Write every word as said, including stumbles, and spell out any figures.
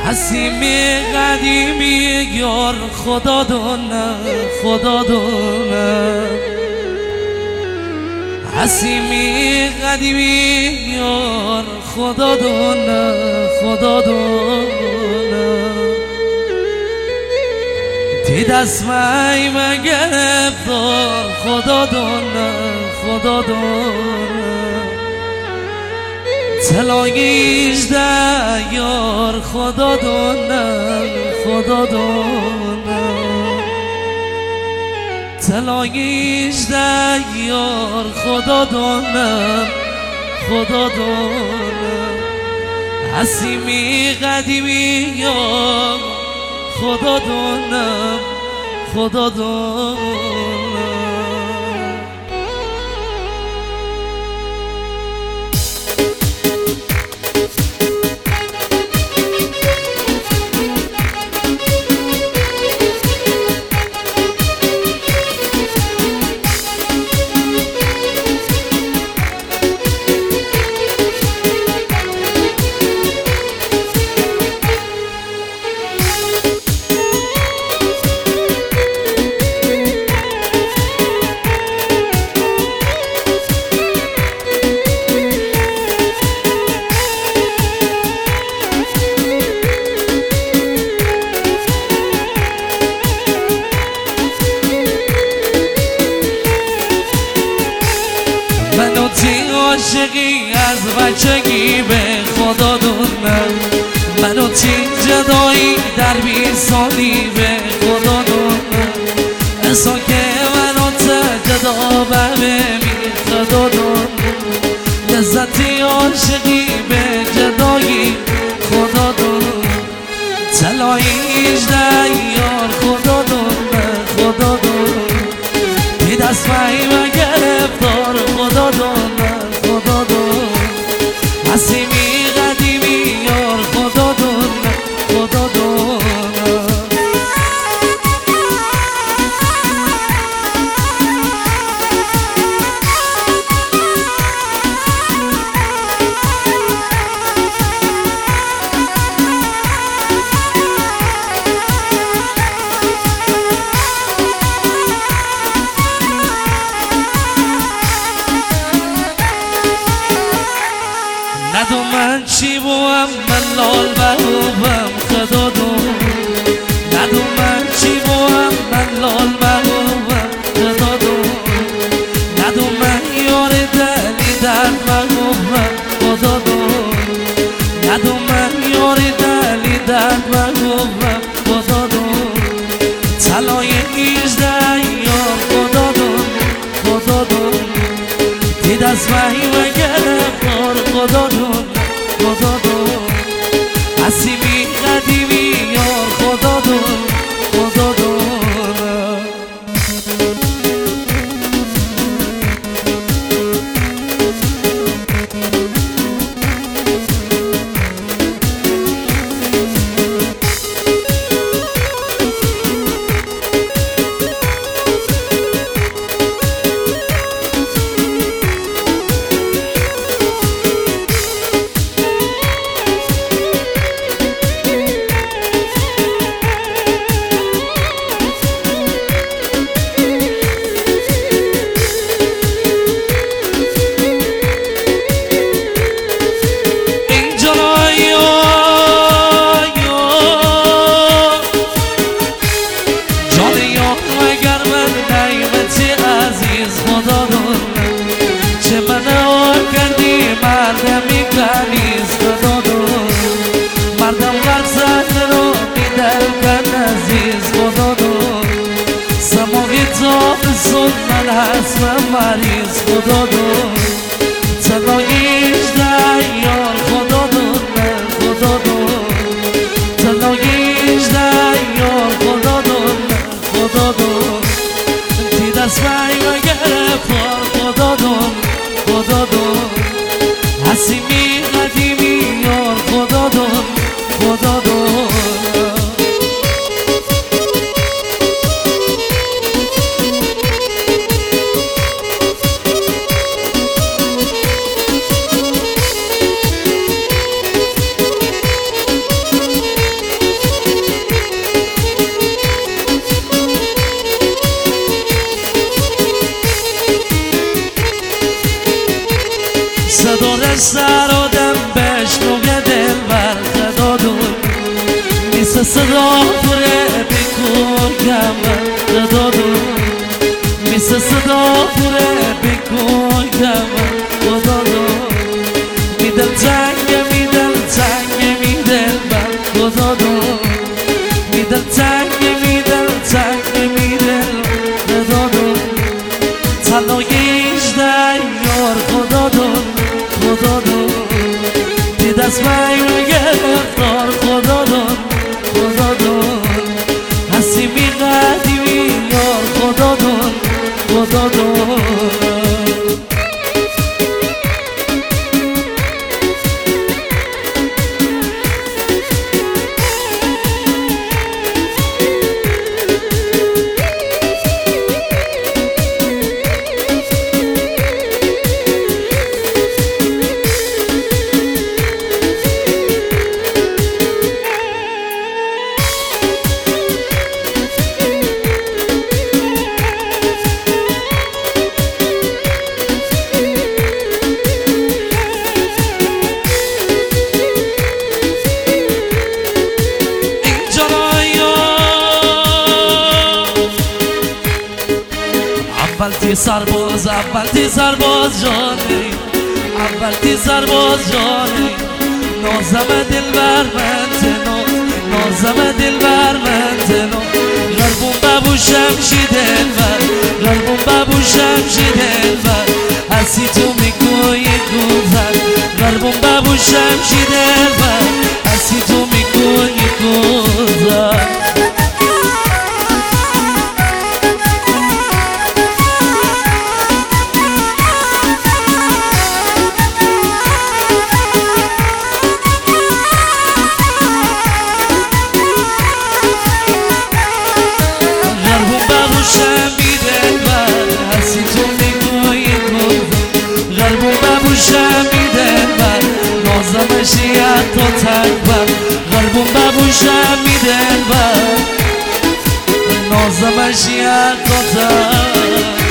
حسیمی قدیمی یار خدا دونه خدا دونه حسیمی قدیمی یار خدا دونه خدا دونه دید از می من گرفتار خدا دونه خدا دونه تلاییش ده یار خدا دونه خدا دونه تلاییش ده یار خدا دونه خدا دونه حسیمی قدیمی یار خدا دونه خدا دونه عاشقی از بچگی به خدا دونم منو تی جدایی در بیست سالی به خدا دونم اصلا که منو ته جدا بمی خدا دونم لذتی عاشقی به جدایی خدا دونم تلاییش دیار خدا دونم خدا دونم دید از فهیم گرفتار خدا دونم خدا دونم حسیمی قدیمی یار خدا دونم خدا دونم ندو من چی بوم من لال بهوبم خدا دون ندو من چی بوم من لال بهوبم خدا دون ندو من یار دلی در بهوبم خدا دون ندو من یار دلی در بهوبم خدا دون تلای ایجده یار خدا دون خدا دون دید از فهیم گرفتار خدا دون خدا دون حسیمی قدیمی یار خدا دون خدا دون مردمی کنیز خدا دون مردم غرق زهر رو میدل کن عزیز خدا دون سماوی تا بسون من هستم مریض خدا دون تلاییش دیار خدا دون خدا دون تلاییش دیار خدا دون خدا دون دید از فهیم گرفتار خدا دون خدا دون حسیمی قدیمی یار خدا دون خدا دون سر آدم بشنوه دل بر دادون میسه صدا پره بکن دادون میسه صدا پره بکن دادون میدل تنگ میدل تنگ میدل بر دادون میدل تنگ میدل تنگ میدل دادون تنهاییش دیار خدا دون خدا دون دی دست من گرفتار خدا دون خدا دون حسیمی قدیمی یار خدا دون خدا دون اول تی سرباز اول تی سرباز جانی اول تی سرباز جانی نازم دل بر من تنو نازم دل بر من تنو قلبم ببو شمشی دل بر قلبم ببو شمشی دل بر هستی تو میگوی گوزن قلبم ببو شمشی دل بر هستی تو میگوی گوزن نازمشیت تو تکبر قلبم ببوشم میدن بر نازمشیت تو تکبر